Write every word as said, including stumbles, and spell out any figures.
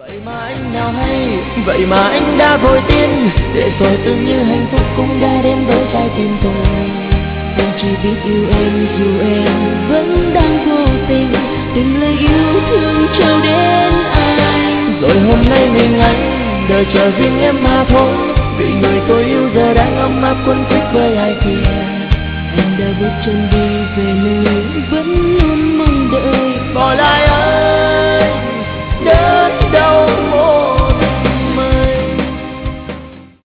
Vậy mà anh nào hay, vậy mà anh đã vội tin, để rồi tưởng như hạnh phúc cũng đã đến với trái tim tôi. Anh chỉ biết yêu em dù em vẫn đang vô tình, từng lời yêu thương trao đến anh. Rồi hôm nay mình anh đợi chờ riêng em mà thôi, vì người tôi yêu giờ đang ấm áp quấn quýt với ai kia. Anh đã bước chân đi về nơi vẫn